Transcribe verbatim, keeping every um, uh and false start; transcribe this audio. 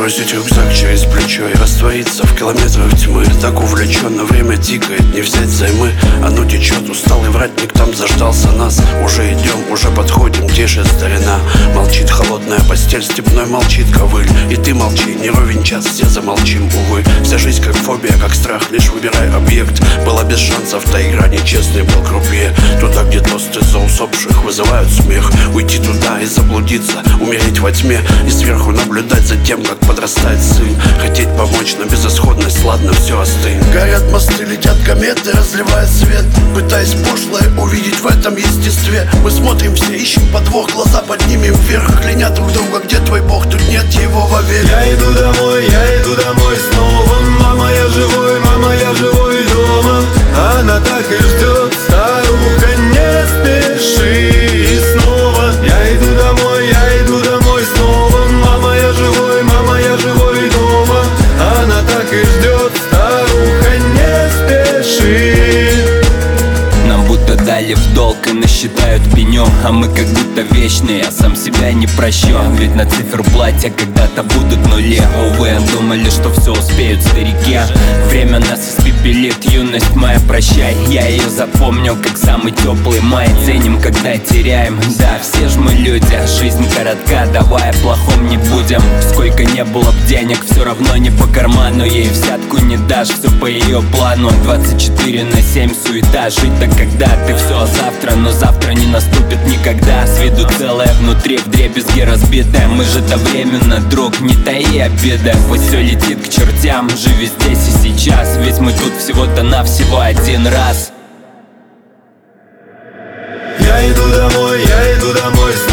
бросить рюкзак через плечо и раствориться в километрах тьмы. Так увлеченно время тикает, не взять займы. Оно течет, усталый вратник там заждался нас. Уже идем, уже подходим, тише старина. Молчит холодная постель, степной молчит ковыль. И ты молчи, не ровен час, все замолчим, увы. Вся жизнь как фобия, как страх, лишь выбирай объект. Была без шансов, та игра нечестный был крупье. Туда, где тосты за усопших вызывают смех. Уйти туда и заблудиться, умереть во тьме. И сверху наблюдать за тем, как подрастает сын. Хотеть помочь, но безысходность, ладно, все остынь. Горят мосты, летят кометы, разливая свет. Пытаясь пошлое увидеть в этом естестве. Мы смотрим все, ищем подвох, глаза поднимем вверх. Кляня друг друга, где твой бог, тут нет его вовек. Я иду домой, я иду домой снова. Мама, я живой, мама, я живой дома. Она так и ждет, старуха, не спеши. И снова я иду домой, я иду домой снова. Мама, я живой, мама, я живой дома. Она так и ждет, старуха, не спеши. Нам будто дали в долг и насчитают пенем. А мы как будто вечные, я сам себя не прощен. Ведь на циферблате когда-то будут нули. Увы, думали, что все успеют старики. Время нас испепелит, юность моя, прощай. Я ее запомнил, как самый теплый май. Ценим, когда теряем, да, все ж мы люди. Жизнь коротка, давай о плохом не будем. Сколько не было б денег, все равно не по карману. Ей взятку не дашь, все по ее плану. Двадцать четыре на семь суета, жить-то когда ты все завтра, но завтра не наступит никогда. С виду целое, внутри вдребезги разбитое. Мы же то временно, друг, не таи обиды. Пусть все летит к чертям, живи здесь и сейчас. Ведь мы тут всего-то навсего один раз. Я иду домой, я иду домой.